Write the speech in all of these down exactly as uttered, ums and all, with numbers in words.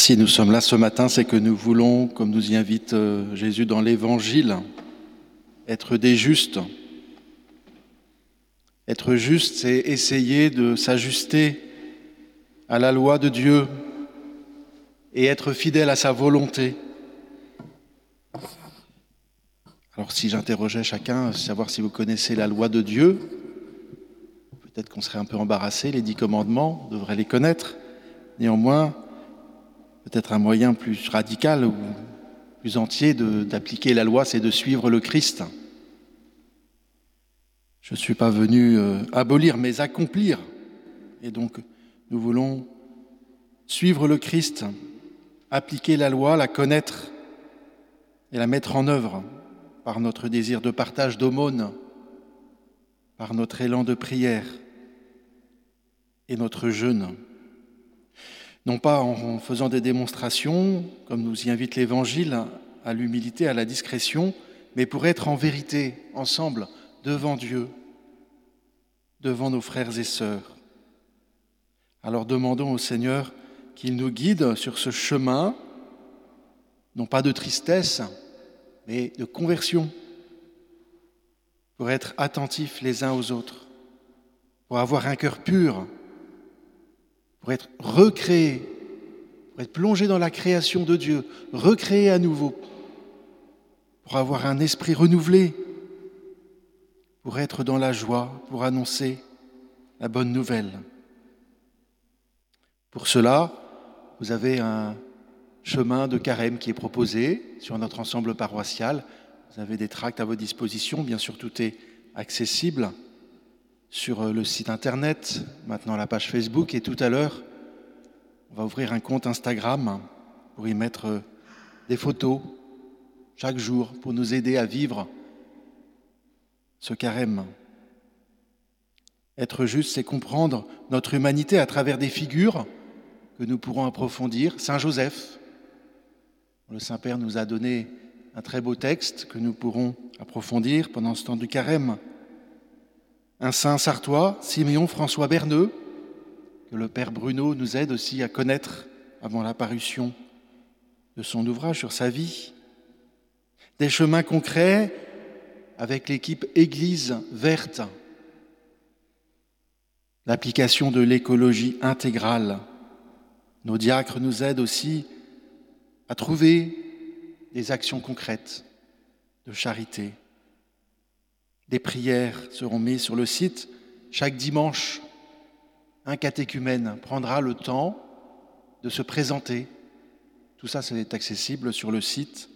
Si nous sommes là ce matin, c'est que nous voulons, comme nous y invite Jésus dans l'Évangile, être des justes. Être juste, c'est essayer de s'ajuster à la loi de Dieu et être fidèle à sa volonté. Alors si j'interrogeais chacun, savoir si vous connaissez la loi de Dieu, peut-être qu'on serait un peu embarrassé, les dix commandements, on devrait les connaître. Néanmoins, peut-être un moyen plus radical ou plus entier de, d'appliquer la loi, c'est de suivre le Christ. Je ne suis pas venu euh, abolir, mais accomplir. Et donc, nous voulons suivre le Christ, appliquer la loi, la connaître et la mettre en œuvre par notre désir de partage, d'aumône, par notre élan de prière et notre jeûne. Non pas en faisant des démonstrations, comme nous y invite l'Évangile, à l'humilité, à la discrétion, mais pour être en vérité, ensemble, devant Dieu, devant nos frères et sœurs. Alors demandons au Seigneur qu'il nous guide sur ce chemin, non pas de tristesse, mais de conversion, pour être attentifs les uns aux autres, pour avoir un cœur pur, pour être recréé, pour être plongé dans la création de Dieu, recréé à nouveau, pour avoir un esprit renouvelé, pour être dans la joie, pour annoncer la bonne nouvelle. Pour cela, vous avez un chemin de carême qui est proposé sur notre ensemble paroissial. Vous avez des tracts à votre disposition, bien sûr tout est accessible sur le site internet, maintenant la page Facebook, et tout à l'heure, on va ouvrir un compte Instagram pour y mettre des photos chaque jour pour nous aider à vivre ce carême. Être juste, c'est comprendre notre humanité à travers des figures que nous pourrons approfondir. Saint Joseph, le Saint-Père nous a donné un très beau texte que nous pourrons approfondir pendant ce temps du carême. Un saint sartois, Siméon François Berneux, que le Père Bruno nous aide aussi à connaître avant la parution de son ouvrage sur sa vie. Des chemins concrets avec l'équipe Église verte. L'application de l'écologie intégrale. Nos diacres nous aident aussi à trouver des actions concrètes de charité. Des prières seront mises sur le site. Chaque dimanche, un catéchumène prendra le temps de se présenter. Tout ça, c'est accessible sur le site.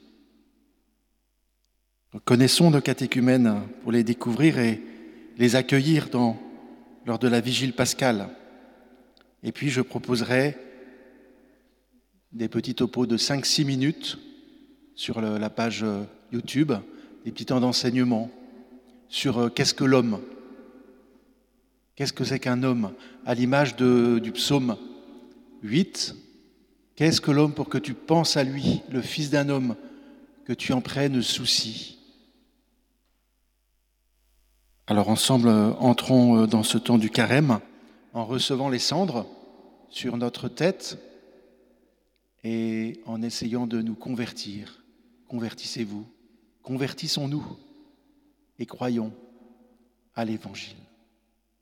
Donc, connaissons nos catéchumènes pour les découvrir et les accueillir dans, lors de la vigile pascale. Et puis, je proposerai des petits topos de cinq six minutes sur le, la page YouTube, des petits temps d'enseignement sur euh, qu'est-ce que l'homme, qu'est-ce que c'est qu'un homme, à l'image de, du psaume huit, qu'est-ce que l'homme pour que tu penses à lui, le fils d'un homme, que tu en prennes souci. Alors ensemble, euh, entrons dans ce temps du carême en recevant les cendres sur notre tête et en essayant de nous convertir. Convertissez-vous, convertissons-nous et croyons à l'Évangile.